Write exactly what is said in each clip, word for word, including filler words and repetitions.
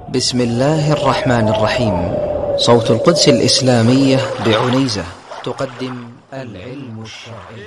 بسم الله الرحمن الرحيم. صوت القدس الإسلامية بعنيزة تقدم العلم الشرعي.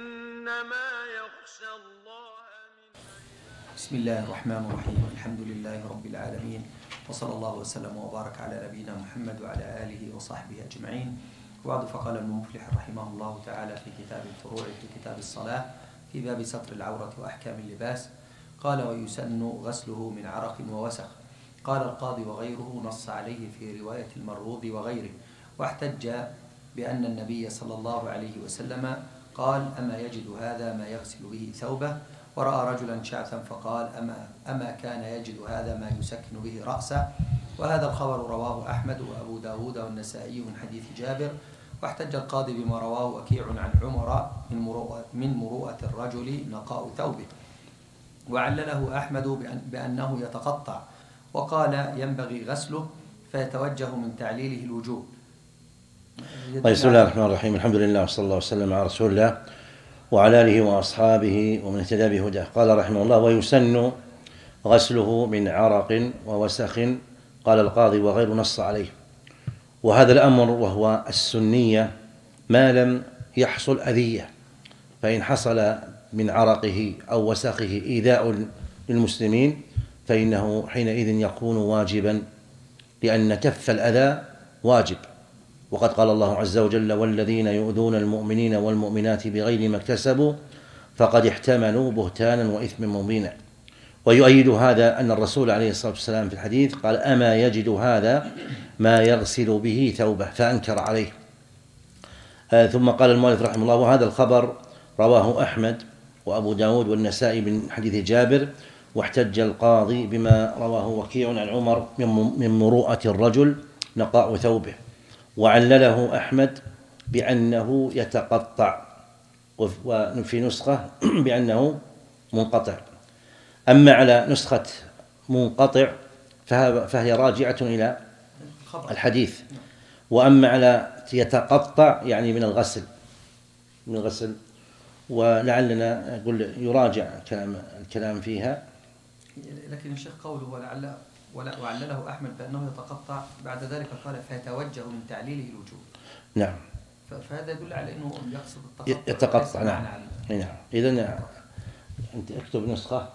بسم الله الرحمن الرحيم. الحمد لله رب العالمين، وصلى الله وسلم وبارك على نبينا محمد وعلى آله وصحبه أجمعين. وبعد، فقال المفلح رحمه الله تعالى في كتاب الفروع في كتاب الصلاة في باب ستر العورة وأحكام اللباس، قال: ويسن غسله من عرق ووسخ. قال القاضي وغيره نص عليه في رواية المروض وغيره، واحتج بأن النبي صلى الله عليه وسلم قال: أما يجد هذا ما يغسل به ثوبه؟ ورأى رجلا شعثا فقال: أما, أما كان يجد هذا ما يسكن به رأسه؟ وهذا الخبر رواه أحمد وأبو داود والنسائي من حديث جابر. واحتج القاضي بما رواه وكيع عن عمر من مروءة, من مروءة الرجل نقاء ثوبه، وعلله أحمد بأن بأنه يتقطع، وقال: ينبغي غسله، فيتوجه من تعليله الوجوب. بسم الله الرحمن الرحيم. الحمد لله وصلى الله وسلم على رسول الله وعلى آله وأصحابه ومن اهتدى بهداه. قال رحمه الله: ويسن غسله من عرق ووسخ. قال القاضي وغير نص عليه. وهذا الأمر وهو السنية ما لم يحصل أذية، فإن حصل من عرقه أو وسخه إيذاء للمسلمين فإنه حينئذ يكون واجبا، لأن كف الأذى واجب. وقد قال الله عز وجل: والذين يؤذون المؤمنين والمؤمنات بغير ما اكتسبوا فقد احتملوا بهتانا وإثما مبينا. ويؤيد هذا أن الرسول عليه الصلاة والسلام في الحديث قال: أما يجد هذا ما يغسل به ثوبه؟ فأنكر عليه. آه ثم قال المؤلف رحمه الله: وهذا الخبر رواه أحمد وأبو داود والنسائي من حديث جابر. واحتج القاضي بما رواه وكيع عن عمر من مروءة الرجل نقاء ثوبه، وعلله أحمد بأنه يتقطع، وفي نسخة بأنه منقطع. أما على نسخة منقطع فهي راجعة إلى الحديث، وأما على يتقطع يعني من الغسل من الغسل ولعلنا أقول يراجع كلام الكلام فيها. لكن الشيخ قوله ولعل وعلله أحمد بأنه يتقطع، بعد ذلك قال: فيتوجه من تعليله الوجوب. نعم، فهذا يدل على أنه يقصد التقطع. يتقطع. نعم نعم. إذن أنت اكتب نسخة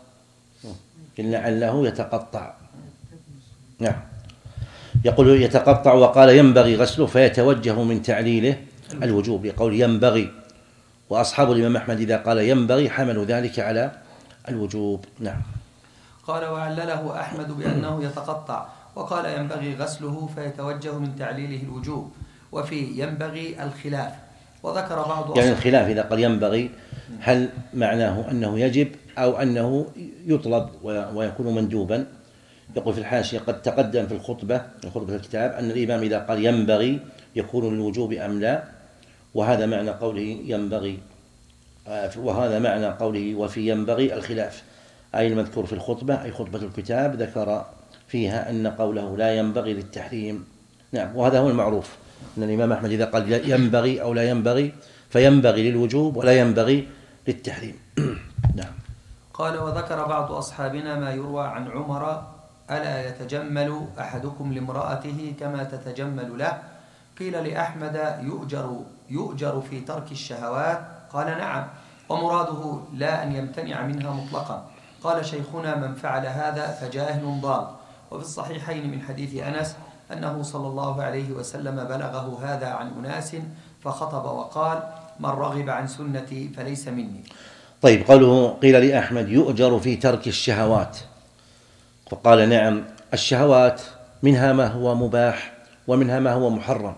لعله يتقطع. نعم. يقول يتقطع، وقال: ينبغي غسله، فيتوجه من تعليله الوجوب، يقول ينبغي. وأصحاب الإمام أحمد إذا قال ينبغي حملوا ذلك على الوجوب. نعم. قال: وعلله أحمد بأنه يتقطع، وقال: ينبغي غسله، فيتوجه من تعليله الوجوب. وفي ينبغي الخلاف، وذكر بعض يعني الخلاف إذا قال ينبغي هل معناه أنه يجب أو أنه يطلب ويكون مندوبا؟ يقول في الحاشية: قد تقدم في الخطبة في خطبة الكتاب أن الإمام إذا قال ينبغي يكون للوجوب أم لا، وهذا معنى قوله ينبغي، وهذا معنى قوله وفي ينبغي الخلاف، أي المذكور في الخطبة أي خطبة الكتاب ذكر فيها أن قوله لا ينبغي للتحريم. نعم. وهذا هو المعروف أن الإمام أحمد إذا قال ينبغي أو لا ينبغي فينبغي للوجوب ولا ينبغي للتحريم. نعم. قال: وذكر بعض أصحابنا ما يروى عن عمر: ألا يتجمل أحدكم لامرأته كما تتجمل له؟ قيل لأحمد: يؤجر يؤجر في ترك الشهوات؟ قال: نعم، ومراده لا أن يمتنع منها مطلقا. قال شيخنا: من فعل هذا فجاهل ضال. وفي الصحيحين من حديث أنس أنه صلى الله عليه وسلم بلغه هذا عن أناس فخطب وقال: من رغب عن سنتي فليس مني. طيب، قوله قيل لأحمد يؤجر في ترك الشهوات، فقال: نعم، الشهوات منها ما هو مباح ومنها ما هو محرم.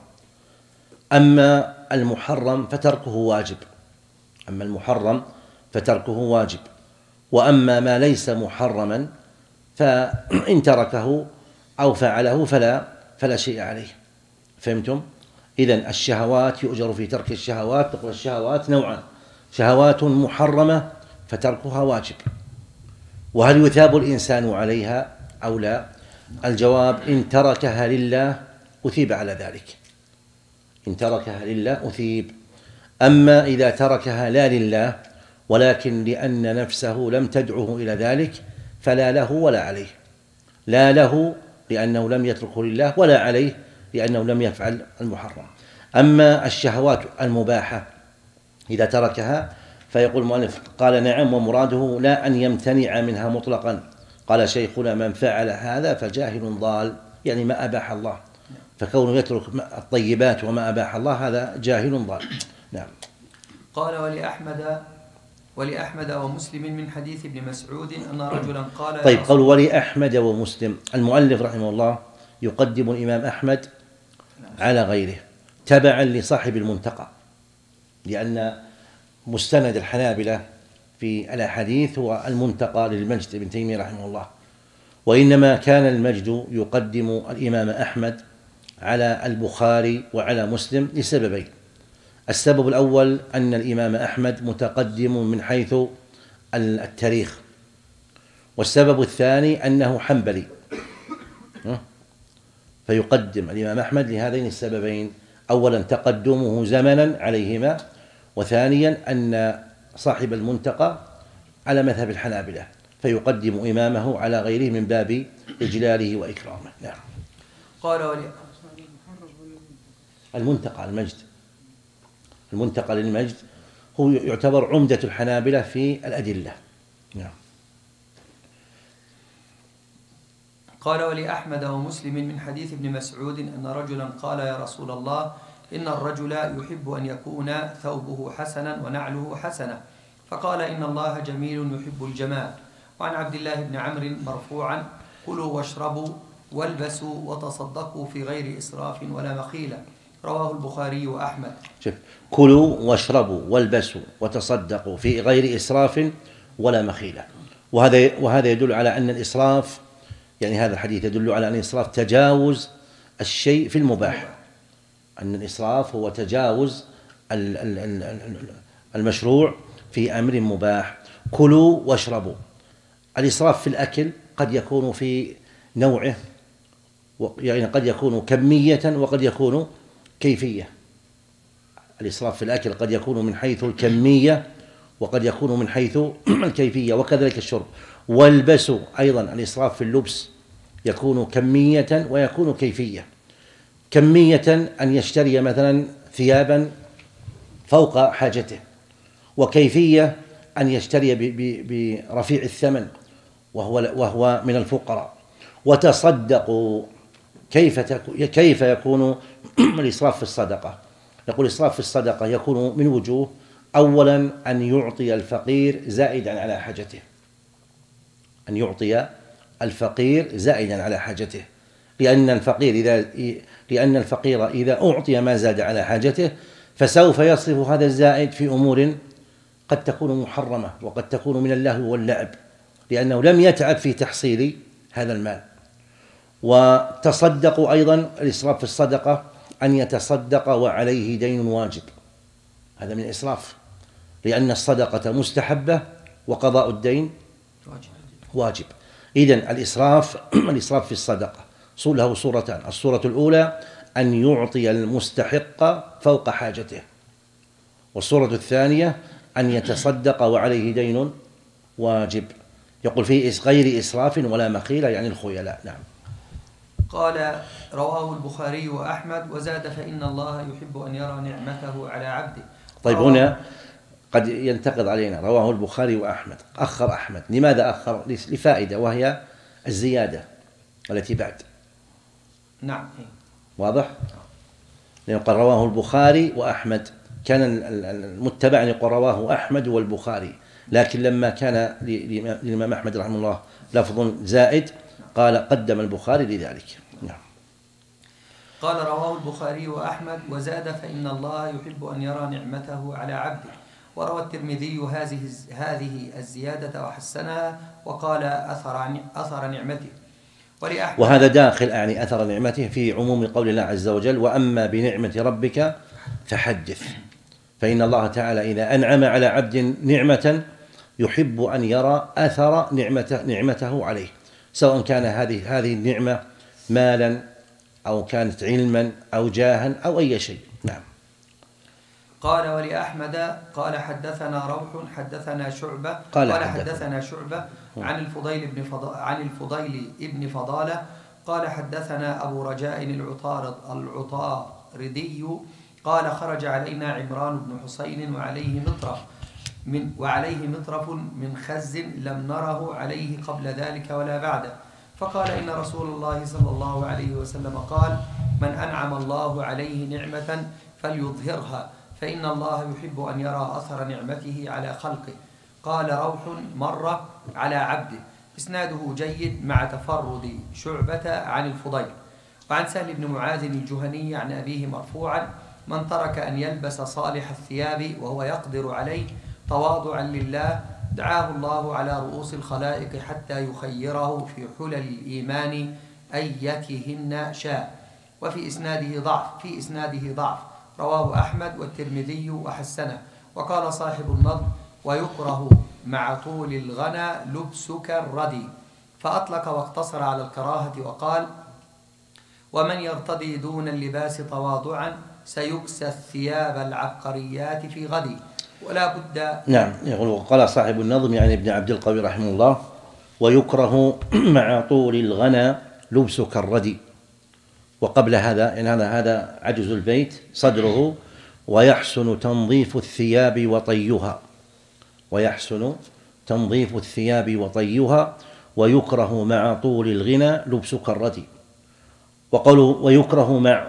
أما المحرم فتركه واجب أما المحرم فتركه واجب وأما ما ليس محرما فإن تركه أو فعله فلا فلا شيء عليه. فهمتم؟ إذن الشهوات يؤجر في ترك الشهوات. تقول الشهوات نوعان: شهوات محرمة فتركها واجب. وهل يثاب الإنسان عليها أو لا؟ الجواب: إن تركها لله أثيب على ذلك إن تركها لله أثيب. أما إذا تركها لا لله ولكن لأن نفسه لم تدعه إلى ذلك فلا له ولا عليه، لا له لأنه لم يتركه لله، ولا عليه لأنه لم يفعل المحرم. أما الشهوات المباحة إذا تركها فيقول المؤلف قال نعم، ومراده لا أن يمتنع منها مطلقا. قال شيخنا من فعل هذا فجاهل ضال، يعني ما أباح الله، فكونه يترك الطيبات وما أباح الله هذا جاهل ضال. نعم. قال ولأحمد ولأحمد ومسلم من حديث ابن مسعود أن رجلا قال طيب قول ولأحمد ومسلم، المؤلف رحمه الله يقدم الإمام أحمد على غيره تبعا لصاحب المنتقى، لأن مستند الحنابلة في الأحاديث هو المنتقى للمجد ابن تيمية رحمه الله، وإنما كان المجد يقدم الإمام أحمد على البخاري وعلى مسلم لسببين. السبب الأول أن الإمام أحمد متقدم من حيث التاريخ، والسبب الثاني أنه حنبلي، فيقدم الإمام أحمد لهذين السببين: أولا تقدمه زمنا عليهما، وثانيا أن صاحب المنتقى على مذهب الحنابلة فيقدم إمامه على غيره من باب إجلاله وإكرامه. نعم. قال ولي المنتقى المجد، المنتقى للمجد هو يعتبر عمدة الحنابلة في الأدلة. نعم. قال ولأحمد ومسلم من حديث ابن مسعود أن رجلا قال يا رسول الله إن الرجل يحب أن يكون ثوبه حسنا ونعله حسنة، فقال إن الله جميل يحب الجمال. وعن عبد الله بن عمرو مرفوعا كلوا واشربوا والبسوا وتصدقوا في غير إسراف ولا مخيلة، رواه البخاري وأحمد. شوف، كلوا واشربوا والبسوا وتصدقوا في غير إسراف ولا مخيلة، وهذا وهذا يدل على أن الإسراف، يعني هذا الحديث يدل على أن الإسراف تجاوز الشيء في المباح، أن الإسراف هو تجاوز المشروع في أمر مباح. كلوا واشربوا، الإسراف في الأكل قد يكون في نوعه، يعني قد يكون كمية وقد يكون كيفية. الإسراف في الأكل قد يكون من حيث الكمية وقد يكون من حيث الكيفية، وكذلك الشرب. والبسوا أيضا، الإسراف في اللبس يكون كمية ويكون كيفية. كمية أن يشتري مثلا ثيابا فوق حاجته، وكيفية أن يشتري برفيع الثمن وهو وهو من الفقراء. وتصدقوا، كيف كيف يكون الإسراف في الصدقة؟ يقول الإسراف في الصدقة يكون من وجوه: أولا أن يعطي الفقير زائدا على حاجته، أن يعطي الفقير زائدا على حاجته، لأن الفقير إذا لأن الفقير إذا أعطي ما زاد على حاجته فسوف يصرف هذا الزائد في أمور قد تكون محرمة وقد تكون من اللهو واللعب، لأنه لم يتعب في تحصيل هذا المال. وتصدقوا أيضا، الإسراف في الصدقة أن يتصدق وعليه دين واجب، هذا من الإسراف، لأن الصدقة مستحبة وقضاء الدين واجب. إذن الإسراف الإسراف في الصدقة له صورتان: الصورة الأولى أن يعطي المستحق فوق حاجته، والصورة الثانية أن يتصدق وعليه دين واجب. يقول في غير إسراف ولا مخيلة، يعني الخيلاء. نعم. قال رواه البخاري وأحمد وزاد فإن الله يحب أن يرى نعمته على عبده. طيب هنا قد ينتقد علينا رواه البخاري وأحمد، أخر أحمد، لماذا أخر؟ لفائدة، وهي الزيادة التي بعد. نعم. واضح؟ لأنه قال رواه البخاري وأحمد، كان المتبع أن يقول رواه أحمد والبخاري، لكن لما كان للإمام أحمد رحمه الله لفظ زائد قال قدم البخاري لذلك. نعم. قال رواه البخاري وأحمد وزاد فإن الله يحب أن يرى نعمته على عبده. وروى الترمذي هذه هذه الزيادة وحسنها وقال أثر أثر نعمته. وهذا داخل يعني أثر نعمته في عموم قول الله عز وجل: وأما بنعمة ربك فحدث. فإن الله تعالى إذا أنعم على عبد نعمة يحب أن يرى أثر نعمته, نعمته عليه، سواء كان هذه هذه النعمة مالا أو كانت علما أو جاها أو أي شيء. نعم. قال ولأحمد قال حدثنا روح حدثنا شعبة قال, قال حدثنا, حدثنا شعبة عن الفضيل بن فض... عن الفضيل ابن فضالة قال حدثنا أبو رجاء العطارد العطاردي قال خرج علينا عمران بن حسين وعليه مطرف من وعليه مطرف من خز لم نره عليه قبل ذلك ولا بعده، فقال إن رسول الله صلى الله عليه وسلم قال: من أنعم الله عليه نعمة فليظهرها، فإن الله يحب أن يرى أثر نعمته على خلقه. قال روح مرة على عبده. إسناده جيد مع تفرد شعبة عن الفضيل. وعن سهل بن معاذ الجهني عن أبيه مرفوعا: من ترك أن يلبس صالح الثياب وهو يقدر عليه تواضعا لله دعاه الله على رؤوس الخلائق حتى يخيره في حلل الإيمان أيتهن شاء. وفي إسناده ضعف في إسناده ضعف رواه أحمد والترمذي وحسنه. وقال صاحب النظم: ويكره مع طول الغنى لبسك الردي، فأطلق واقتصر على الكراهة وقال: ومن يرتضي دون اللباس تواضعا سيكسى الثياب العبقريات في غدي. ولا بد. نعم، يقول قال صاحب النظم يعني ابن عبد القوي رحمه الله: ويكره مع طول الغنى لبسك الردي. وقبل هذا يعني هذا هذا عجز البيت صدره: ويحسن تنظيف الثياب وطيها، ويحسن تنظيف الثياب وطيها، ويكره مع طول الغنى لبسك الردي. وقالوا ويكره مع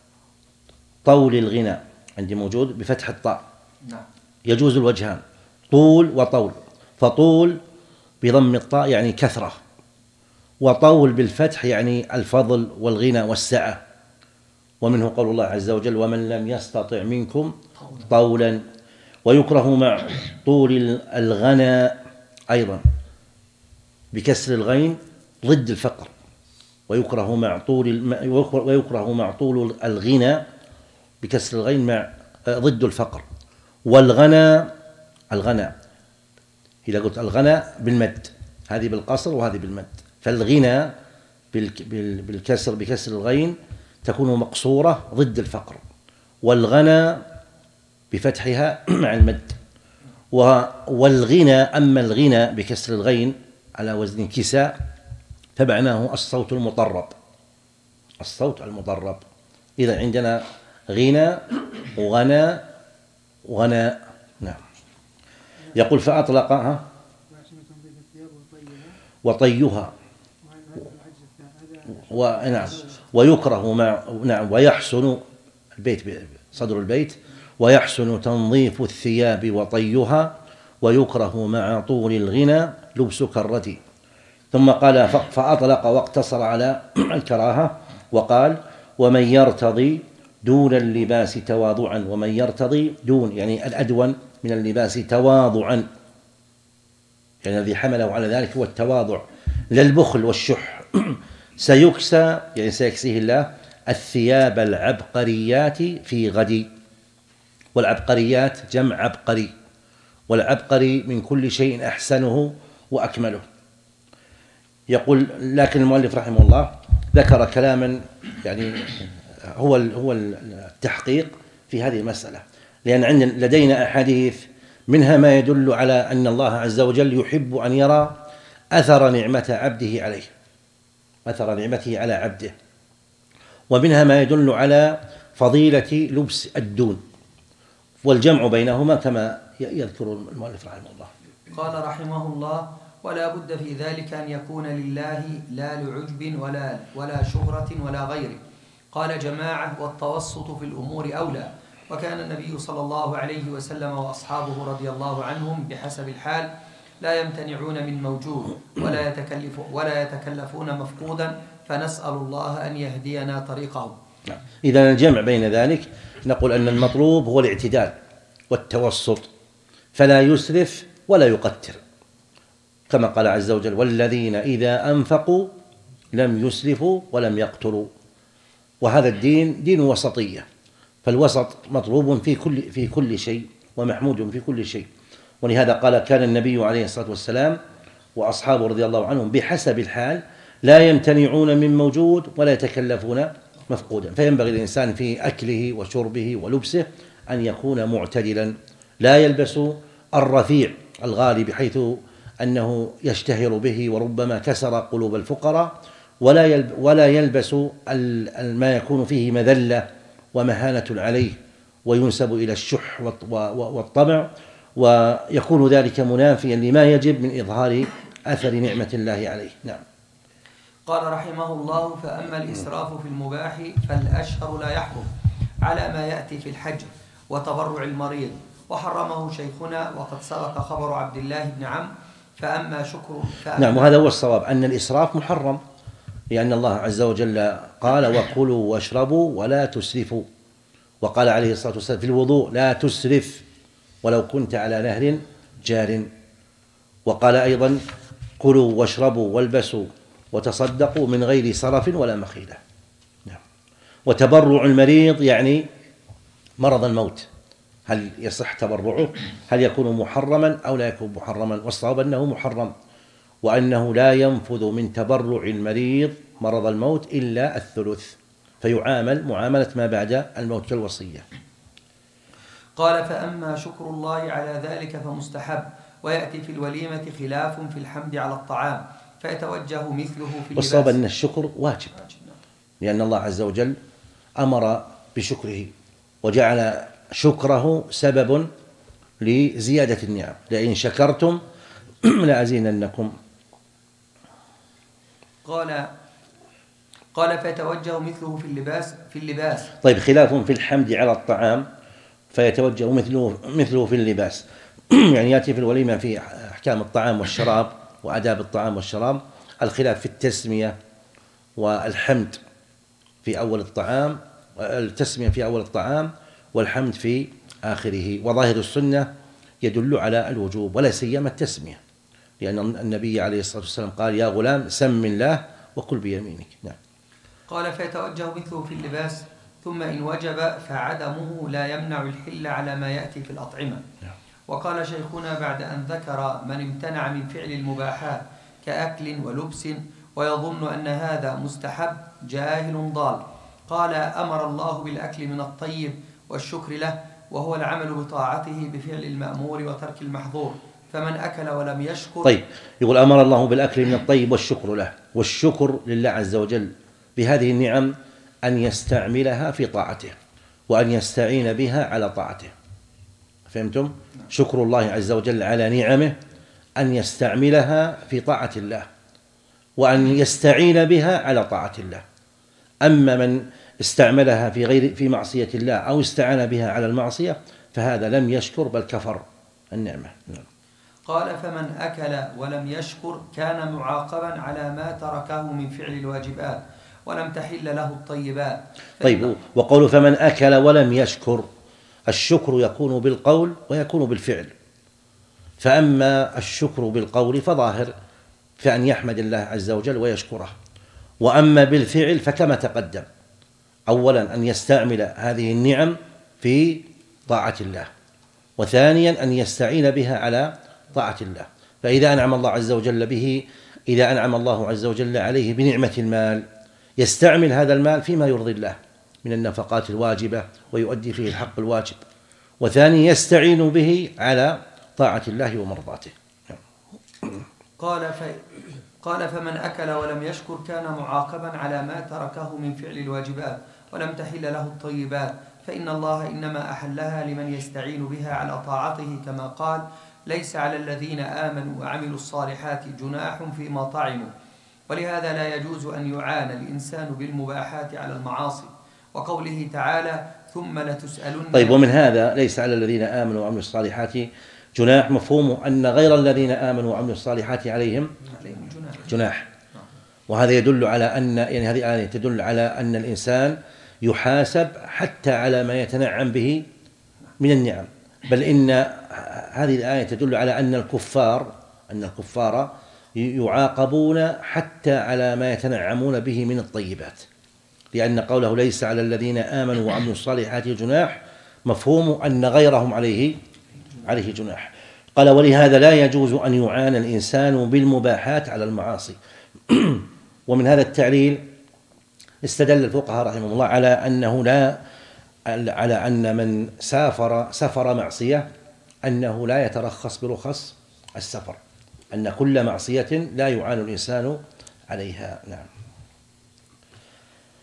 طول الغنى عندي موجود بفتح الطاء، نعم. يجوز الوجهان طول وطول، فطول بضم الطاء يعني كثرة، وطول بالفتح يعني الفضل والغنى والسعة. ومنه قول الله عز وجل: ومن لم يستطع منكم طولا. ويكره مع طول الغنى أيضا بكسر الغين ضد الفقر، ويكره مع طول ويكره مع طول الغنى بكسر الغين مع ضد الفقر. والغنى الغنى إذا قلت الغنى بالمد، هذه بالقصر وهذه بالمد، فالغنى بالكسر بكسر الغين تكون مقصورة ضد الفقر، والغنى بفتحها مع المد. والغنى أما الغنى بكسر الغين على وزن كساء فمعناه الصوت المطرب، الصوت المطرب. إذا عندنا غنى وغنى وغنى. نعم. يقول فأطلق ها وطيها ونعم ويكره مع نعم ويحسن البيت صدر البيت: ويحسن تنظيف الثياب وطيها، ويكره مع طول الغنى لبسك الردي. ثم قال فأطلق واقتصر على الكراهة وقال: ومن يرتضي دون اللباس تواضعا. ومن يرتضي دون يعني الأدون من اللباس تواضعا، يعني الذي حمله على ذلك هو التواضع لا البخل والشح. سيكسى يعني سيكسيه الله الثياب العبقريات في غدي. والعبقريات جمع عبقري، والعبقري من كل شيء أحسنه وأكمله. يقول لكن المؤلف رحمه الله ذكر كلاما يعني هو هو التحقيق في هذه المسألة، لأن عندنا لدينا أحاديث منها ما يدل على أن الله عز وجل يحب أن يرى أثر نعمة عبده عليه، أثر نعمته على عبده، ومنها ما يدل على فضيلة لبس الدون، والجمع بينهما كما يذكر المؤلف رحمه الله. قال رحمه الله: ولا بد في ذلك أن يكون لله لا لعجب ولا ولا شهرة ولا غيره. قال جماعة: والتوسط في الأمور أولى. وكان النبي صلى الله عليه وسلم وأصحابه رضي الله عنهم بحسب الحال لا يمتنعون من موجود ولا يتكلف ولا يتكلفون مفقودا، فنسأل الله أن يهدينا طريقه. إذا الجمع بين ذلك نقول أن المطلوب هو الاعتدال والتوسط، فلا يسرف ولا يقتر، كما قال عز وجل: والذين إذا أنفقوا لم يسرفوا ولم يقتروا. وهذا الدين دين وسطية، فالوسط مطلوب في كل في كل شيء ومحمود في كل شيء. ولهذا قال: كان النبي عليه الصلاة والسلام وأصحابه رضي الله عنهم بحسب الحال لا يمتنعون من موجود ولا يتكلفون مفقودا. فينبغي الإنسان في أكله وشربه ولبسه أن يكون معتدلا، لا يلبس الرفيع الغالي بحيث أنه يشتهر به وربما كسر قلوب الفقراء، ولا ولا يلبس ما يكون فيه مذلة ومهانة عليه وينسب إلى الشح والطمع، ويكون ذلك منافيا لما يجب من إظهار أثر نعمة الله عليه. نعم. قال رحمه الله: فأما الإسراف في المباح فالأشهر لا يحرم على ما يأتي في الحج وتبرع المريض، وحرمه شيخنا وقد سبق خبر عبد الله بن عم. فأما شكر فأما نعم، وهذا هو الصواب، أن الإسراف محرم، لأن الله عز وجل قال: وكلوا واشربوا ولا تسرفوا. وقال عليه الصلاة والسلام في الوضوء: لا تسرف ولو كنت على نهر جار. وقال أيضا: كلوا واشربوا والبسوا وتصدقوا من غير سرف ولا مخيلة. نعم. وتبرع المريض يعني مرض الموت، هل يصح تبرعه؟ هل يكون محرما أو لا يكون محرما؟ والصواب أنه محرم، وأنه لا ينفذ من تبرع المريض مرض الموت إلا الثلث، فيعامل معاملة ما بعد الموت كالوصية. قال: فأما شكر الله على ذلك فمستحب، ويأتي في الوليمة خلاف في الحمد على الطعام، فيتوجه مثله في اللباس. والصواب أن الشكر واجب، لأن الله عز وجل أمر بشكره وجعل شكره سبب لزيادة النعم: لئن شكرتم لأزيدنكم. قال قال فيتوجه مثله في اللباس في اللباس طيب، خلاف في الحمد على الطعام فيتوجه مثله مثله في اللباس. يعني يأتي في الوليمة في أحكام الطعام والشراب وآداب الطعام والشراب الخلاف في التسمية والحمد في أول الطعام، التسمية في أول الطعام والحمد في آخره. وظاهر السنة يدل على الوجوب، ولا سيما التسمية، لأن النبي عليه الصلاة والسلام قال: يا غلام سم الله وكل بيمينك. نعم. قال: فيتوجه مثله في اللباس، ثم إن وجب فعدمه لا يمنع الحل على ما يأتي في الأطعمة. نعم. وقال شيخنا بعد أن ذكر من امتنع من فعل المباحات كأكل ولبس ويظن أن هذا مستحب جاهل ضال، قال: أمر الله بالأكل من الطيب والشكر له، وهو العمل بطاعته بفعل المأمور وترك المحظور، فمن أكل ولم يشكر. طيب، يقول: أمر الله بالأكل من الطيب والشكر له، والشكر لله عز وجل بهذه النعم أن يستعملها في طاعته وأن يستعين بها على طاعته. فهمتم؟ شكر الله عز وجل على نعمه أن يستعملها في طاعة الله وأن يستعين بها على طاعة الله. أما من استعملها في غير في معصية الله أو استعان بها على المعصية فهذا لم يشكر بل كفر النعمة. قال: فمن أكل ولم يشكر كان معاقبا على ما تركه من فعل الواجبات ولم تحل له الطيبات. طيب، وقول فمن أكل ولم يشكر، الشكر يكون بالقول ويكون بالفعل. فأما الشكر بالقول فظاهر فأن يحمد الله عز وجل ويشكره، وأما بالفعل فكما تقدم: أولا أن يستعمل هذه النعم في طاعة الله، وثانيا أن يستعين بها على طاعة الله. فإذا أنعم الله عز وجل به إذا أنعم الله عز وجل عليه بنعمة المال يستعمل هذا المال فيما يرضي الله من النفقات الواجبة ويؤدي فيه الحق الواجب، وثانيا يستعين به على طاعة الله ومرضاته. قال ف... قال فمن أكل ولم يشكر كان معاقبا على ما تركه من فعل الواجبات ولم تحل له الطيبات، فإن الله إنما أحلها لمن يستعين بها على طاعته، كما قال: ليس على الذين آمنوا وعملوا الصالحات جناح فيما طعموا. ولهذا لا يجوز أن يعان الإنسان بالمباحات على المعاصي، وقوله تعالى: ثم لتسألن. طيب، ومن هذا ليس على الذين آمنوا وعملوا الصالحات جناح، مفهومه أن غير الذين آمنوا وعملوا الصالحات عليهم جناح. وهذا يدل على أن يعني هذه الآية تدل على أن الإنسان يحاسب حتى على ما يتنعم به من النعم، بل إن هذه الآية تدل على أن الكفار أن الكفار يعاقبون حتى على ما يتنعمون به من الطيبات، لأن قوله ليس على الذين آمنوا وعملوا الصالحات جناح مفهوم أن غيرهم عليه عليه جناح. قال: ولهذا لا يجوز أن يعان الإنسان بالمباحات على المعاصي. ومن هذا التعليل استدل الفقهاء رحمهم الله على أنه لا على أن من سافر سفر معصية أنه لا يترخص برخص السفر، أن كل معصية لا يعان الإنسان عليها. نعم.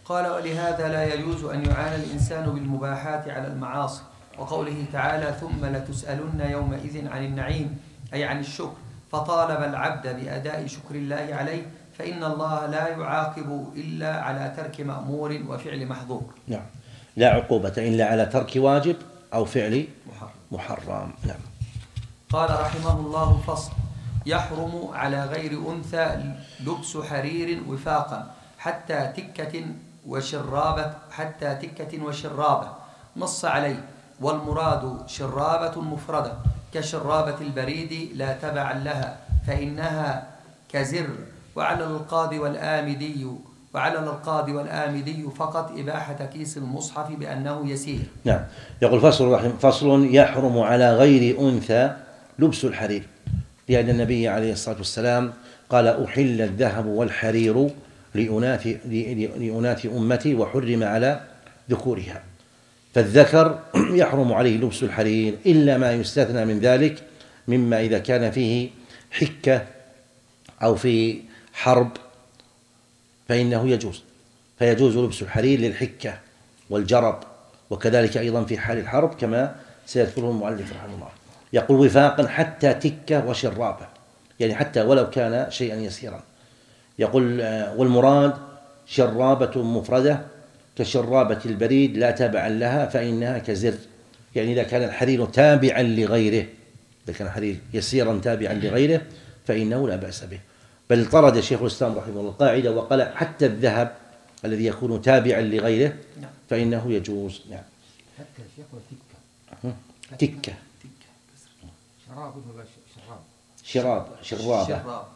قال ولهذا لا يجوز أن يعانى الإنسان بالمباحات على المعاصي، وقوله تعالى ثم لتسألن يومئذ عن النعيم أي عن الشكر، فطالب العبد بأداء شكر الله عليه، فإن الله لا يعاقب إلا على ترك مأمور وفعل محظور. نعم، لا عقوبة إلا على ترك واجب أو فعل محرم, محرم. نعم. قال رحمه الله فصل: يحرم على غير أنثى لبس حرير وفاقا حتى تكة وشرابة حتى تكة وشرابة، نص عليه، والمراد شرابة مفردة كشرابة البريد لا تبعا لها فإنها كزر، وعلى القاضي والآمدي وعلى القاضي والآمدي فقط إباحة كيس المصحف بأنه يسير. نعم. يقول فصل فصل يحرم على غير أنثى لبس الحرير، لأن النبي عليه الصلاة والسلام قال أحل الذهب والحرير لأناث لأناث أمتي وحرم على ذكورها، فالذكر يحرم عليه لبس الحرير إلا ما يستثنى من ذلك مما إذا كان فيه حكة أو في حرب فإنه يجوز، فيجوز لبس الحرير للحكة والجرب، وكذلك أيضا في حال الحرب كما سيذكره المؤلف رحمه الله. يقول وفاقا حتى تكة وشرابة، يعني حتى ولو كان شيئا يسيرا. يقول والمراد شرابة مفردة كشرابة البريد لا تبعا لها فإنها كزر، يعني إذا كان الحرير تابعا لغيره، إذا كان الحرير يسيرا تابعا لغيره فإنه لا بأس به. بل طرد شيخ الإسلام رحمه الله القاعدة وقال حتى الذهب الذي يكون تابعا لغيره فإنه يجوز. نعم. حتى الشيخ وتكة تكة شراب شراب شراب شرابة شراب.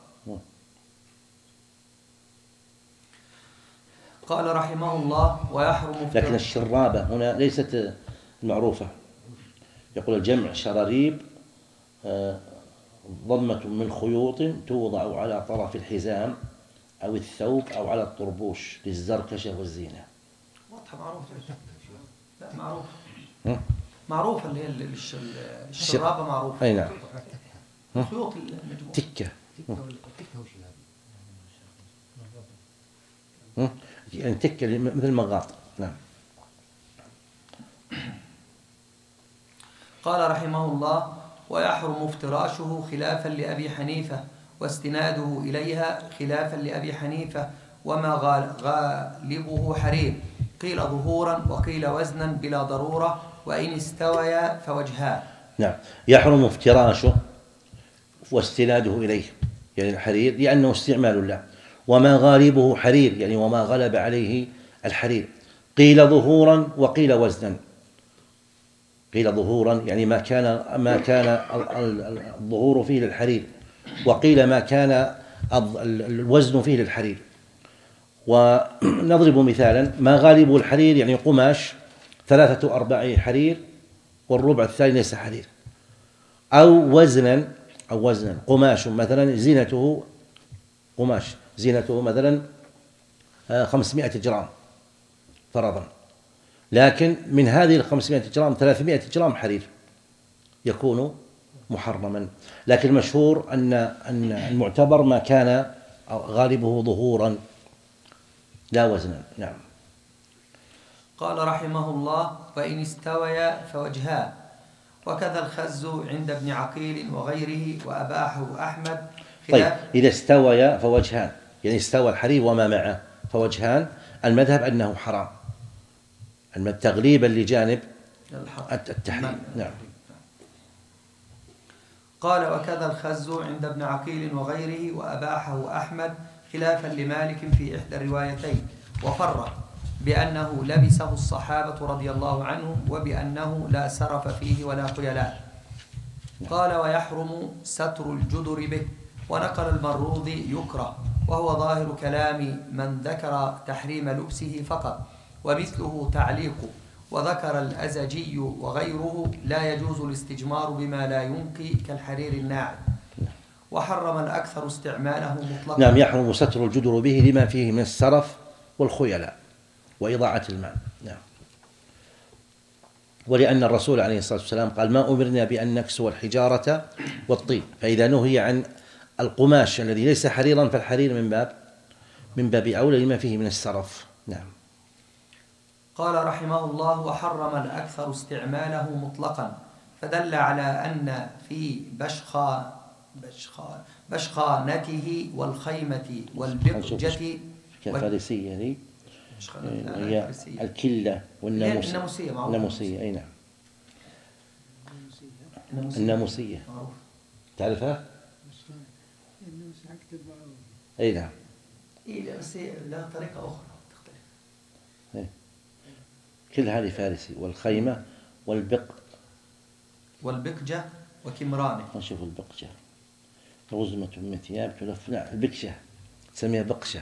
قال رحمه الله ويحرم، لكن الشرابة هنا ليست المعروفة، يقول الجمع شراريب ضمة من خيوط توضع على طرف الحزام أو الثوب أو على الطربوش للزركشة والزينة. واضحة معروفة. لا معروفة معروفة اللي هي الشرابة معروفة. أي نعم. خيوط المجموعة. تكة يعني تكة مثل مغاط. نعم. قال رحمه الله ويحرم افتراشه خلافا لأبي حنيفة واستناده إليها خلافا لأبي حنيفة، وما غالبه حرير، قيل ظهورا وقيل وزنا بلا ضرورة، وإن استويا فوجهان. نعم. يحرم افتراشه واستناده إليه يعني الحرير لأنه استعمال له، وما غالبه حرير يعني وما غلب عليه الحرير، قيل ظهورا وقيل وزنا. قيل ظهورا يعني ما كان ما كان الظهور فيه للحرير، وقيل ما كان الوزن فيه للحرير. ونضرب مثالا: ما غالبه الحرير يعني قماش ثلاثة أرباعه حرير والربع الثاني ليس حرير، أو وزنا أو وزنا قماش مثلا زينته قماش زينته مثلا خمسمائة جرام فرضا، لكن من هذه الخمسمائة جرام ثلاثمائة جرام حرير يكون محرما. لكن المشهور أن أن المعتبر ما كان غالبه ظهورا لا وزنا. نعم. قال رحمه الله وإن استويا فوجهان، وكذا الخز عند ابن عقيل وغيره وأباحه أحمد. طيب إذا استويا فوجهان يعني استوى الحرير وما معه فوجهان، المذهب أنه حرام تغليبا لجانب التحريم. نعم. قال وكذا الخز عند ابن عقيل وغيره وأباحه أحمد خلافا لمالك في إحدى الروايتين، وفرق بأنه لبسه الصحابة رضي الله عنهم وبأنه لا سرف فيه ولا خيلاء. قال ويحرم ستر الجدر به، ونقل المروذي يكره، وهو ظاهر كلام من ذكر تحريم لبسه فقط، ومثله تعليق. وذكر الأزجي وغيره لا يجوز الاستجمار بما لا ينقي كالحرير الناعم، وحرم الأكثر استعماله مطلقا. نعم. يحرم ستر الجدر به لما فيه من السرف والخيلاء وإضاعة المال. نعم. ولأن الرسول عليه الصلاة والسلام قال ما أمرنا بأن نكسو الحجارة والطين، فإذا نهي عن القماش الذي ليس حريرا فالحرير من باب من باب أولى لما فيه من السرف. نعم. قال رحمه الله: وحرم الأكثر استعماله مطلقا، فدل على أن في بشخا بشخا بشخانته والخيمة والبقجة كفارسية هذه هي الكلة والناموسية. الناموسية معروفة. الناموسية أي نعم. الناموسية تعرفها؟ أي نعم. إيه بس لها طريقة أخرى تختلف. إيه. كل هذه فارسي. والخيمة والبق والبقجة وكمرانه. نشوف البقجة رزمة من ثياب تلف. لا البقشة تسميها بقشة.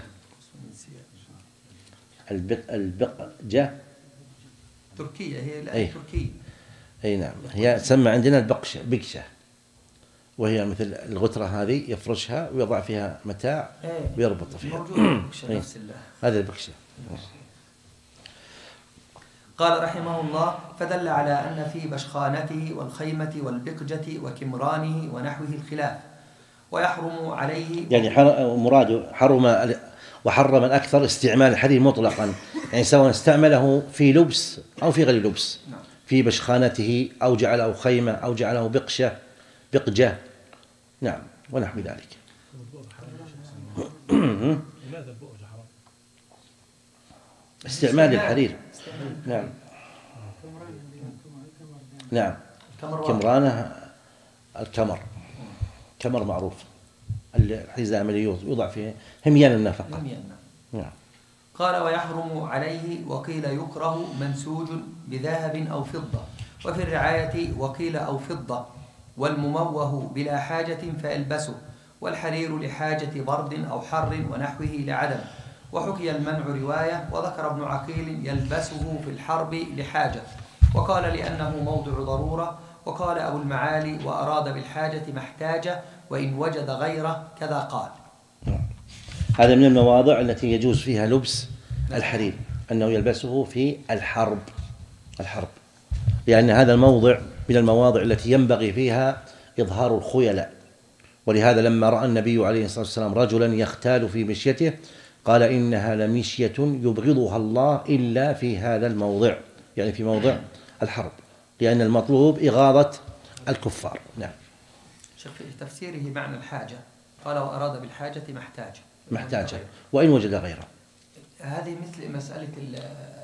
البق البقجة تركية هي الآن أي. تركية. أي نعم. هي تسمى عندنا البقشة بقشة، وهي مثل الغترة هذه يفرشها ويضع فيها متاع ايه. ويربط فيها. بقشة نفس الله. هذا البقشة. قال رحمه الله: فدل على أن في بشخانته والخيمة والبقجة وكمرانه ونحوه الخلاف، ويحرم عليه يعني مراده حرم وحرم الأكثر استعمال الحرير مطلقا، يعني سواء استعمله في لبس أو في غير لبس. نعم. في بشخانته أو جعله خيمة أو جعله بقشة بقجة. نعم ونحو ذلك. لماذا البؤج حرام؟ استعمال الحرير. نعم نعم. كمرانه الكمر كمر معروف الحزام اللي يوضع فيه هميان النفقة. نعم. قال: ويحرم عليه، وقيل يكره منسوج بذهب أو فضة، وفي الرعاية وقيل أو فضة، والمموه بلا حاجة فيلبسه، والحرير لحاجة برد أو حر ونحوه لعدم. وحكي المنع رواية، وذكر ابن عقيل يلبسه في الحرب لحاجة، وقال لأنه موضع ضرورة، وقال أبو المعالي: وأراد بالحاجة ما احتاج وإن وجد غيره كذا قال. هذا من المواضع التي يجوز فيها لبس الحرير، أنه يلبسه في الحرب الحرب لأن هذا الموضع من المواضع التي ينبغي فيها إظهار الخيلاء. ولهذا لما رأى النبي عليه الصلاة والسلام رجلا يختال في مشيته قال: إنها لمشية يبغضها الله إلا في هذا الموضع، يعني في موضع الحرب، لأن المطلوب إغاظة الكفار. نعم. شيخ في تفسيره معنى الحاجة قال: وأراد بالحاجة ما احتاج ما احتاج وإن وجد غيره. هذه مثل مسألة ال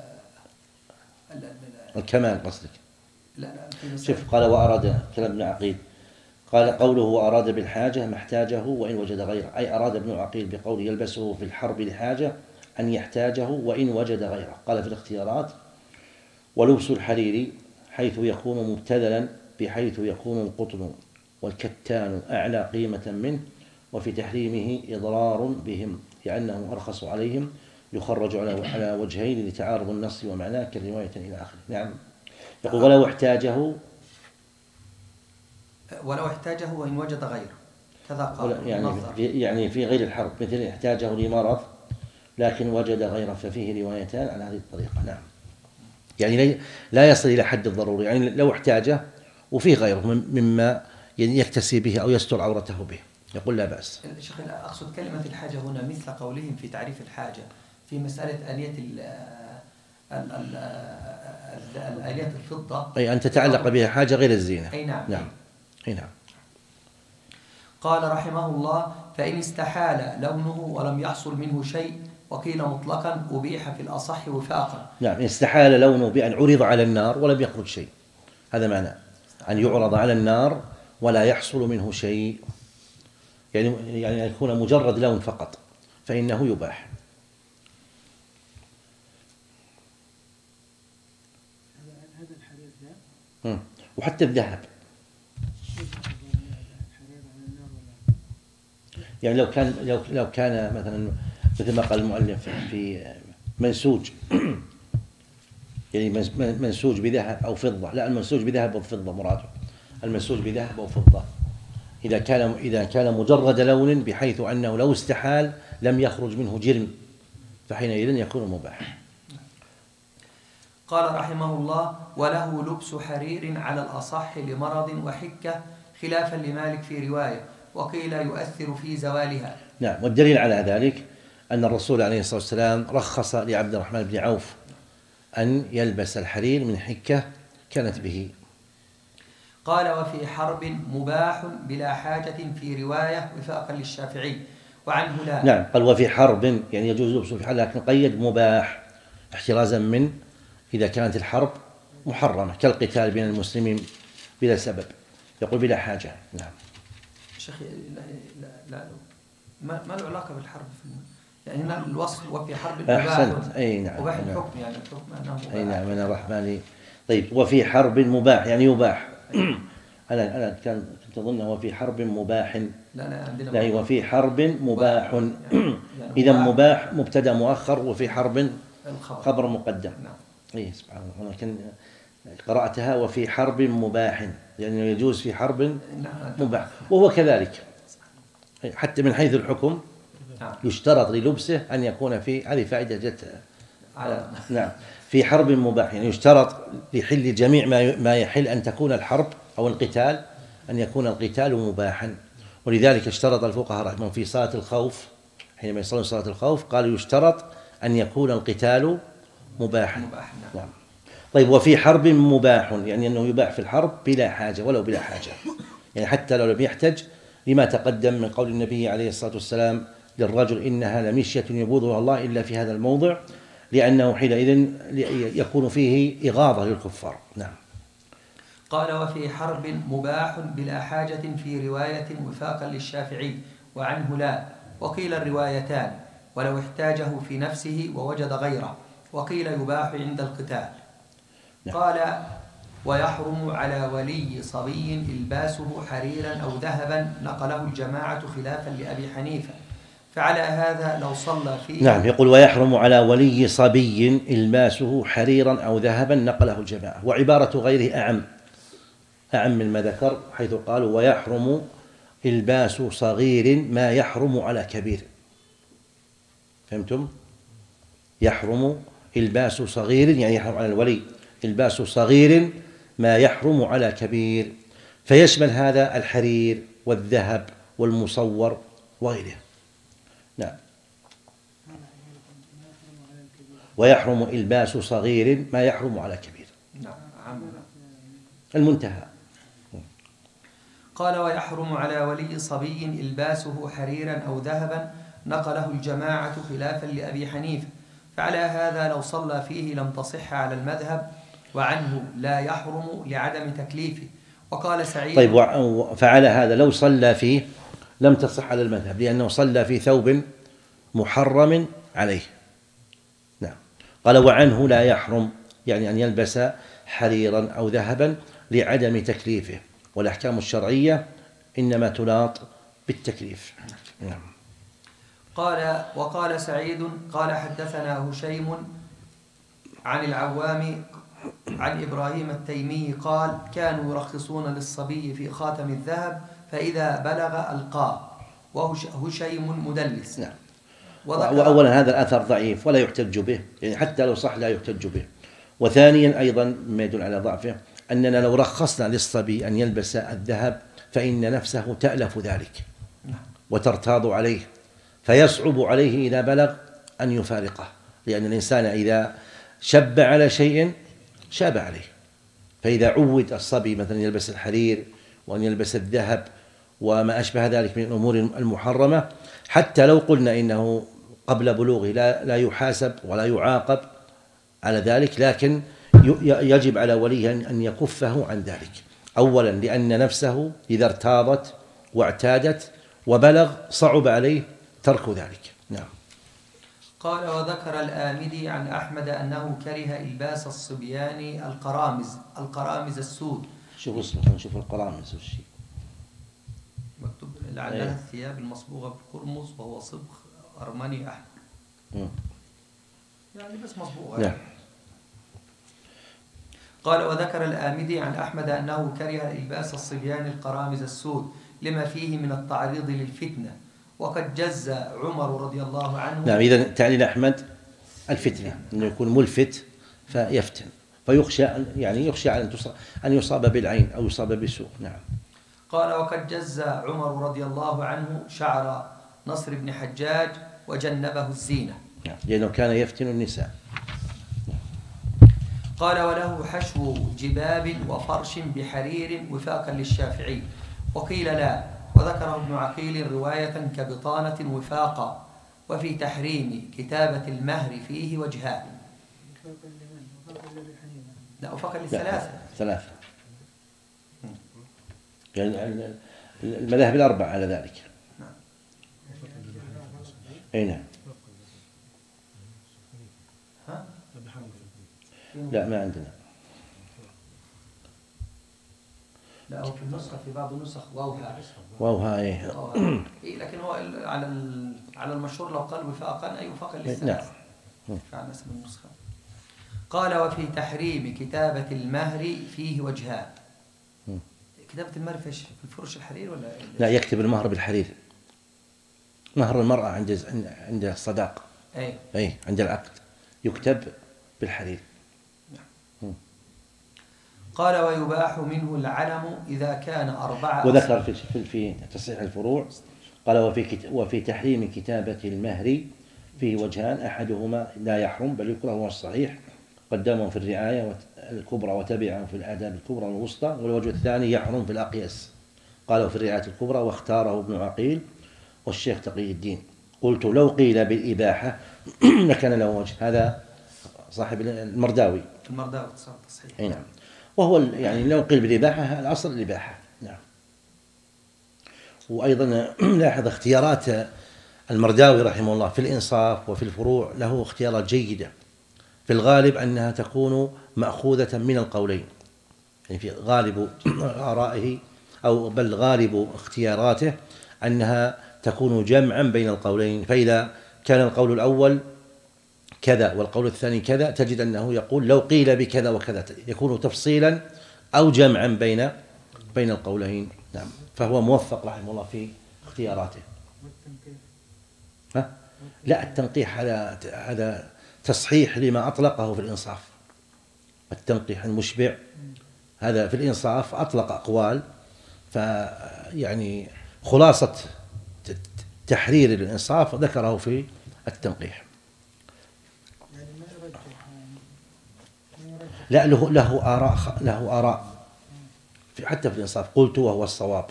الكمال قصدك؟ لا لا شوف قال: وأراد كلام ابن عقيل، قال قوله وأراد بالحاجة ما احتاجه وإن وجد غيره، أي أراد ابن عقيل بقوله يلبسه في الحرب لحاجة أن يحتاجه وإن وجد غيره. قال في الاختيارات: ولبس الحرير حيث يكون مبتذلا بحيث يكون القطن والكتان أعلى قيمة منه، وفي تحريمه إضرار بهم لأنه أرخص عليهم، يخرج على وجهين لتعارض النص ومعناه كالرواية إلى آخره. نعم. يقول: ولو احتاجه ولو احتاجه وإن وجد غيره كذا قال. يعني في يعني في غير الحرب، مثل احتاجه لمرض لكن وجد غيره، ففيه روايتان على هذه الطريقة. نعم. يعني لا يصل إلى حد الضروري، يعني لو احتاجه وفيه غيره مما يكتسي به أو يستر عورته به يقول لا بأس. شيخ أقصد كلمة الحاجة هنا مثل قولهم في تعريف الحاجة في مسألة آلية الآلية الفضة، أي أن تتعلق بها حاجة غير الزينة. أي نعم. نعم. أي نعم. قال رحمه الله: فإن استحال لونه ولم يحصل منه شيء، وقيل مطلقا أبيح في الأصح وفاقا. نعم. استحال لونه بأن عرض على النار ولم يخرج شيء، هذا معنى أن يعرض على النار ولا يحصل منه شيء، يعني يعني يكون مجرد لون فقط فإنه يباح. هذا الحرير ذا وحتى الذهب، يعني لو كان لو لو كان مثلا مثل ما قال المؤلف في منسوج، يعني منسوج بذهب أو فضة، لا المنسوج بذهب أو فضة مراده، المنسوج بذهب أو فضة إذا كان إذا كان مجرد لون بحيث أنه لو استحال لم يخرج منه جرم فحينئذ يكون مباح. قال رحمه الله: وله لبس حرير على الأصح لمرض وحكة، خلافا لمالك في رواية، وقيل يؤثر في زوالها. نعم. والدليل على ذلك أن الرسول عليه الصلاة والسلام رخص لعبد الرحمن بن عوف أن يلبس الحرير من حكة كانت به. قال وفي حرب مباح بلا حاجة في رواية وفاقا للشافعي وعنه لا. نعم، قال وفي حرب يعني يجوز لبسه في حرب، لكن قيد مباح احترازا من إذا كانت الحرب محرمة كالقتال بين المسلمين بلا سبب، يقول بلا حاجة. نعم شيخ لا لا, لا ما, ما له علاقة بالحرب في يعني هنا الوصف وفي حرب مباح. أحسنت. أي نعم. مباح نعم. الحكم يعني الحكم أنه مباح. أي نعم. أنا الرحمن. طيب وفي حرب مباح يعني يباح. أنا أنا كان كنت أظن هو في حرب مباح. لا لا عندنا لا هو في حرب مباح. يعني يعني إذا مباح مبتدأ مؤخر وفي حرب الخبر. خبر مقدم. نعم. أي سبحان الله. أنا كان قرأتها وفي حرب مباح لأنه يعني يجوز في حرب مباح، وهو كذلك حتى من حيث الحكم يشترط للبسه أن يكون في، هذه فائدة جت. نعم في حرب مباح يعني يشترط لحل جميع ما ما يحل أن تكون الحرب أو القتال أن يكون القتال مباحا، ولذلك اشترط الفقهاء رحمهم في صلاة الخوف حينما يصلون صلاة الخوف قالوا يشترط أن يكون القتال مباحا. مباح. نعم. طيب وفي حرب مباح يعني أنه يباح في الحرب بلا حاجة ولو بلا حاجة، يعني حتى لو لم يحتج لما تقدم من قول النبي عليه الصلاة والسلام للرجل إنها لمشية يبغضها الله إلا في هذا الموضع، لأنه حينئذ يكون فيه إغاظة للكفار. نعم. قال وفي حرب مباح بلا حاجة في رواية وفاقا للشافعي وعنه لا، وقيل الروايتان ولو احتاجه في نفسه ووجد غيره، وقيل يباح عند القتال. نعم. قال ويحرم على ولي صبي إلباسه حريرا أو ذهبا نقله الجماعة خلافا لأبي حنيفة، فعلى هذا لو صلى فيه. نعم يقول ويحرم على ولي صبي إلباسه حريرا أو ذهبا نقله الجماعة، وعبارة غيره أعم أعم من ما ذكر، حيث قالوا ويحرم إلباس صغير ما يحرم على كبير. فهمتم؟ يحرم إلباس صغير يعني يحرم على الولي إلباس صغير ما يحرم على كبير، فيشمل هذا الحرير والذهب والمصور وغيره. نعم. ويحرم إلباس صغير ما يحرم على كبير. نعم. المنتهى. قال ويحرم على ولي صبي إلباسه حريرا أو ذهبا نقله الجماعة خلافا لأبي حنيفة، فعلى هذا لو صلى فيه لم تصح على المذهب، وعنه لا يحرم لعدم تكليفه. وقال سعيد. طيب فعلى هذا لو صلى فيه لم تصح على المذهب لأنه صلى في ثوب محرم عليه. نعم. قال وعنه لا يحرم يعني أن يلبس حريرا أو ذهبا لعدم تكليفه، والأحكام الشرعية إنما تلاط بالتكليف. نعم. قال وقال سعيد قال حدثنا هشيم عن العوام عن إبراهيم التيمي قال كانوا يرخصون للصبي في خاتم الذهب فإذا بلغ ألقاه، وهشيم مدلس. نعم. وأولا هذا الأثر ضعيف ولا يحتج به، يعني حتى لو صح لا يحتج به. وثانيا أيضا مما يدل على ضعفه أننا لو رخصنا للصبي أن يلبس الذهب فإن نفسه تألف ذلك وترتاض عليه، فيصعب عليه إذا بلغ أن يفارقه، لأن الإنسان إذا شب على شيء شاب عليه. فإذا عود الصبي مثلا يلبس الحرير وأن يلبس الذهب وما أشبه ذلك من الأمور المحرمة، حتى لو قلنا إنه قبل بلوغه لا, لا يحاسب ولا يعاقب على ذلك، لكن يجب على وليه أن يكفه عن ذلك. أولا لأن نفسه إذا ارتاضت واعتادت وبلغ صعب عليه ترك ذلك. نعم. قال وذكر الآمدي عن أحمد أنه كره إلباس الصبيان القرامز القرامز السود. شوف اسمه نشوف القرامز وش مكتوب لعلها الثياب المصبوغة بالقرمز وهو صبغ أرمني أحمر. م. يعني بس مصبوغة. نعم. قال وذكر الآمدي عن أحمد أنه كره إلباس الصبيان القرامز السود لما فيه من التعريض للفتنة، وقد جز عمر رضي الله عنه. نعم. إذا تعليل أحمد الفتنة أنه يكون ملفت فيفتن، فيخشى يعني يخشى أن يصاب بالعين أو يصاب بالسوء. نعم. قال وقد جز عمر رضي الله عنه شعر نصر بن حجاج وجنبه الزينة. نعم. لأنه كان يفتن النساء. نعم. قال وله حشو جباب وفرش بحرير وفاقا للشافعي، وقيل لا، وذكره ابن عقيل رواية كبطانة وفاقا. وفي تحريم كتابة المهر فيه وجهان. وفاقا لمن؟ وفاقا لأبي حنيفة. لا، وفاقا للثلاثة. ثلاثة. يعني المذاهب الأربع على ذلك. نعم. أي نعم. ها؟ لا ما عندنا. لا، هو في النسخة، في بعض النسخ واوها. واوها ايه. إيه، لكن هو على على المشهور لو قال وفاقا أي وفاقا للثلاثة. نعم. فعلى اسم النسخة. قال وفي تحريم كتابة المهر فيه وجهان. كتابة المهر في في الفرش الحرير ولا؟ لا، يكتب المهر بالحرير. مهر المرأة عند عند الصداق. أي. أي عند العقد يكتب بالحرير. نعم. قال ويباح منه العلم إذا كان أربعة. وذكر في في تصحيح الفروع قال وفي وفي تحريم كتابة المهر فيه وجهان، أحدهما لا يحرم بل يكره، هو الصحيح، قدمهم في الرعاية الكبرى وتبعهم في الآداب الكبرى والوسطى، والوجه الثاني يحرم في الأقياس، قالوا في الرعاية الكبرى واختاره ابن عقيل والشيخ تقي الدين. قلت لو قيل بالإباحة لكان له وجه، هذا صاحب المرداوي. المرداوي تصحيح. أي نعم. وهو يعني لو قيل بالإباحة الأصل الإباحة. نعم. وأيضا لاحظ اختيارات المرداوي رحمه الله في الإنصاف وفي الفروع، له اختيارات جيدة، في الغالب أنها تكون مأخوذة من القولين، يعني في غالب آرائه أو بل غالب اختياراته أنها تكون جمعا بين القولين، فإذا كان القول الأول كذا والقول الثاني كذا تجد أنه يقول لو قيل بكذا وكذا، يكون تفصيلا أو جمعا بين بين القولين. نعم. فهو موفق رحمه الله في اختياراته. ها؟ لا، التنقيح هذا هذا تصحيح لما أطلقه في الإنصاف. التنقيح المشبع هذا في الإنصاف أطلق أقوال، فيعني خلاصة تحرير الإنصاف ذكره في التنقيح. لا، له له آراء له آراء في حتى في الإنصاف. قلت وهو الصواب،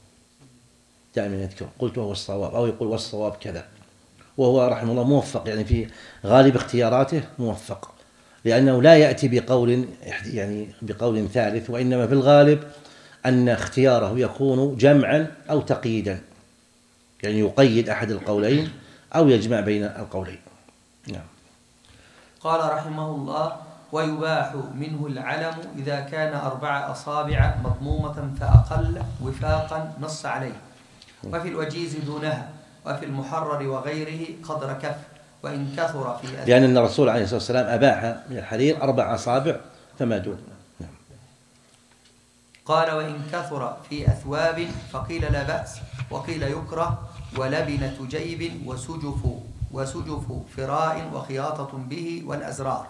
دائما يذكر قلت وهو الصواب، أو يقول والصواب كذا. وهو رحمه الله موفق، يعني في غالب اختياراته موفق، لأنه لا يأتي بقول يعني بقول ثالث، وإنما في الغالب أن اختياره يكون جمعا أو تقييدا، يعني يقيد أحد القولين أو يجمع بين القولين. نعم. قال رحمه الله ويباح منه العلم إذا كان أربع أصابع مضمومة فأقل وفاقا نص عليه، وفي الوجيز دونها، وفي المحرر وغيره قدر كف، وإن كثر في أثواب. لأن الرسول عليه الصلاة والسلام أباح من الحرير أربع أصابع فما دون. نعم. قال وإن كثر في أثواب فقيل لا بأس، وقيل يكره، ولبنة جيب وسجف وسجف فراء وخياطة به والأزرار.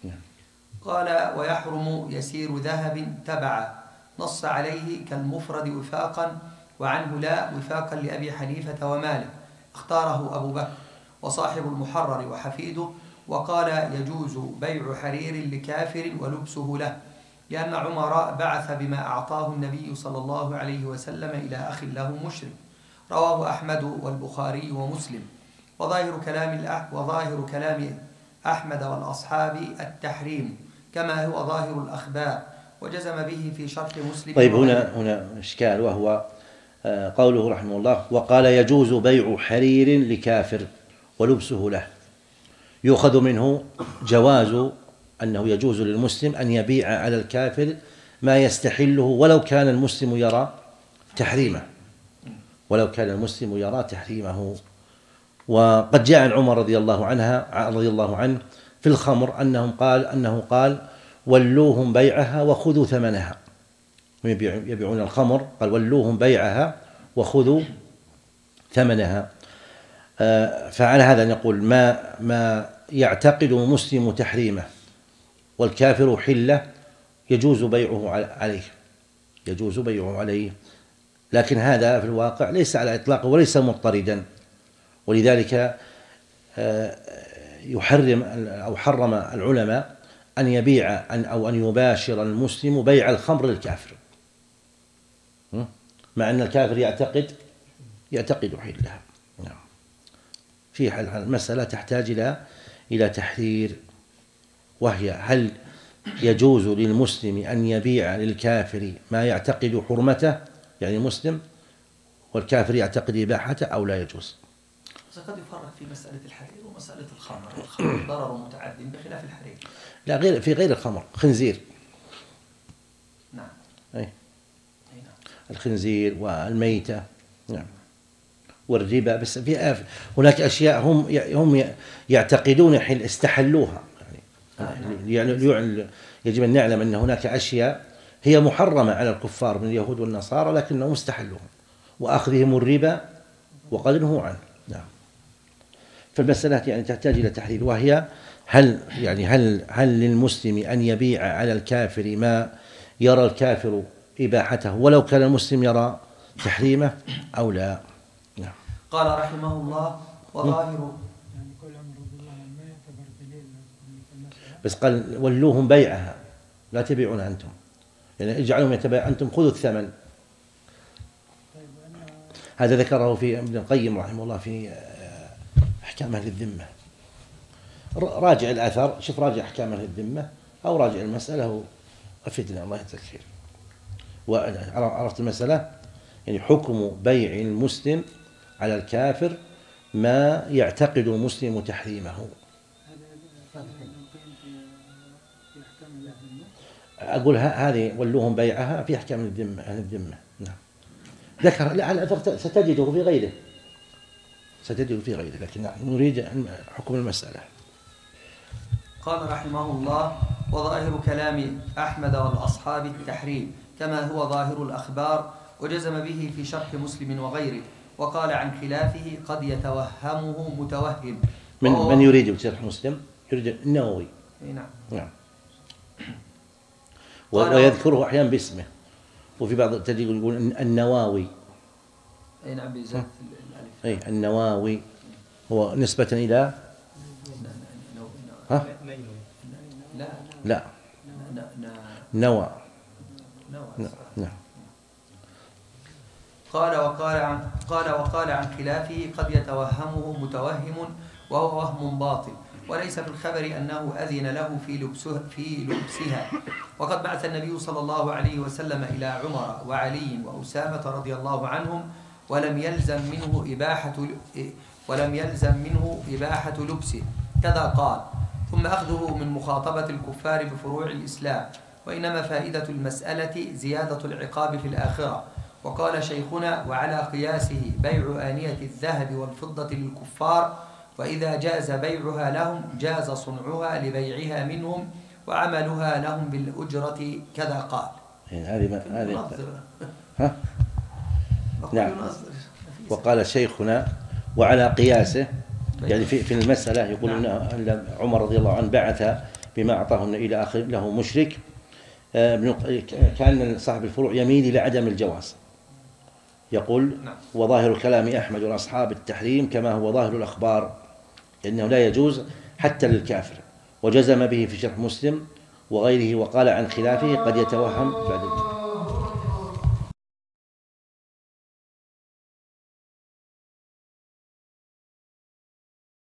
قال ويحرم يسير ذهب تبع، نص عليه كالمفرد وفاقا، وعنه لا، وفاقا لأبي حنيفة ومالك، اختاره أبو بكر وصاحب المحرر وحفيده، وقال يجوز بيع حرير لكافر ولبسه له، لأن عمر بعث بما أعطاه النبي صلى الله عليه وسلم إلى أخ له مشرك. رواه أحمد والبخاري ومسلم. وظاهر كلام وظاهر كلام أحمد والأصحاب التحريم كما هو ظاهر الأخبار، وجزم به في شرح مسلم. طيب هنا هنا إشكال، وهو قوله رحمه الله وقال يجوز بيع حرير لكافر ولبسه له، يؤخذ منه جواز أنه يجوز للمسلم أن يبيع على الكافر ما يستحله ولو كان المسلم يرى تحريمه، ولو كان المسلم يرى تحريمه. وقد جاء عن عمر رضي الله عنها رضي الله عنه في الخمر أنهم قال أنه قال ولوهم بيعها وخذوا ثمنها، يبيعون الخمر قال ولوهم بيعها وخذوا ثمنها. فعلى هذا نقول ما ما يعتقد المسلم تحريمه والكافر حله يجوز بيعه عليه، يجوز بيعه عليه، لكن هذا في الواقع ليس على إطلاقه وليس مضطردا، ولذلك يحرم أو حرم العلماء أن يبيع أن أو أن يباشر المسلم بيع الخمر للكافر، مع أن الكافر يعتقد يعتقد حلها. نعم. في المسألة تحتاج إلى إلى تحرير، وهي هل يجوز للمسلم أن يبيع للكافر ما يعتقد حرمته، يعني مسلم والكافر يعتقد إباحته، أو لا يجوز؟ قد يفرق في مسألة الحرير ومسألة الخمر. الخمر ضرر متعد بخلاف الحرير. لا، غير في غير الخمر، خنزير. نعم. أي. أي نعم. الخنزير والميتة. نعم. والربا. بس في هناك أشياء هم هم يعتقدون استحلوها، يعني يعني يجب أن نعلم أن هناك أشياء هي محرمة على الكفار من اليهود والنصارى لكنهم استحلوها، وأخذهم الربا وقد نهوا عنه. نعم. فالمسألة يعني تحتاج إلى تحليل، وهي هل يعني هل هل للمسلم أن يبيع على الكافر ما يرى الكافر إباحته ولو كان المسلم يرى تحريمه أو لا؟ نعم. قال رحمه الله: وظاهر يعني كل أمر بالله ما يعتبر دليل في المسألة. بس قال ولوهم بيعها، لا تبيعون أنتم، يعني اجعلهم يتبايع، أنتم خذوا الثمن. طيب أنا هذا ذكره في ابن القيم رحمه الله في أحكام أهل الذمة. راجع الأثر، شوف راجع أحكام أهل الذمة أو راجع المسألة وأفدنا الله يجزاك خير. وعرفت المسألة، يعني حكم بيع المسلم على الكافر ما يعتقد المسلم تحريمه. هذا نقيم في في أحكام الذمة. أقول هذه ولوهم بيعها في أحكام الذمة أهل الذمة. نعم. ذكر لا الأثر ستجده في غيره، ستجده في غيره، لكن نريد حكم المسألة. قال رحمه الله: وظاهر كلام أحمد والأصحاب التحريم كما هو ظاهر الأخبار، وجزم به في شرح مسلم وغيره، وقال عن خلافه قد يتوهمه متوهم. من من يريد بشرح مسلم؟ يريد النووي. نعم. نعم. ويذكره أحيانا باسمه، وفي بعض التدريج يقول النواوي. أي نعم، بزاد الألف. أي النواوي هو نسبة إلى ها؟ لا لا نوى. نوى. نعم. قال وقال عن قال وقال عن خلافه قد يتوهمه متوهم وهو وهم باطل، وليس في الخبر أنه أذن له في لبسها في لبسها. وقد بعث النبي صلى الله عليه وسلم إلى عمر وعلي وأسامة رضي الله عنهم، ولم يلزم منه إباحة ولم يلزم منه إباحة لبسه، كذا قال. ثم أخذه من مخاطبة الكفار بفروع الإسلام، وإنما فائدة المسألة زيادة العقاب في الآخرة. وقال شيخنا: وعلى قياسه بيع آنية الذهب والفضة للكفار، وإذا جاز بيعها لهم جاز صنعها لبيعها منهم وعملها لهم بالأجرة، كذا قال. هذه هذه ها؟ نعم. وقال شيخنا وعلى قياسه، يعني في في المسألة يقول نعم. أن عمر رضي الله عنه بعث بما أعطاه إلى آخر له مشرك، كان صاحب الفروع يميل إلى عدم الجواز، يقول نعم. وظاهر كلام أحمد وأصحاب التحريم كما هو ظاهر الأخبار، إنه لا يجوز حتى للكافر، وجزم به في شرح مسلم وغيره، وقال عن خلافه قد يتوهم بعد